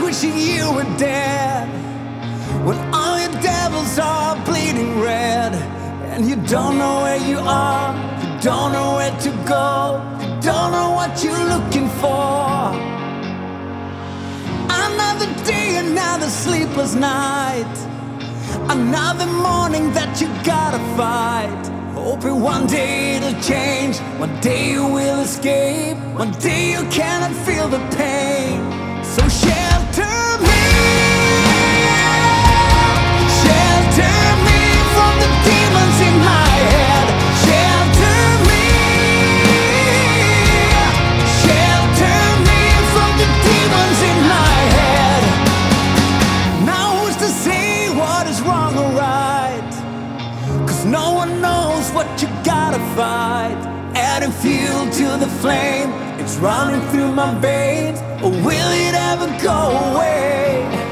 wishing you were dead, when all your devils are bleeding red, and you don't know where you are, you don't know where to go, you don't know what you're looking for. Another day, another sleepless night, another morning that you gotta fight. Hoping one day it'll change, one day you will escape, one day you cannot feel the pain. So shelter me, shelter me from the demons in my head. Shelter me, shelter me from the demons in my head. Now who's to say what is wrong or right? 'Cause no one knows what you gotta fight. Adding fuel to the flame, it's running through my veins. Or will it ever go away?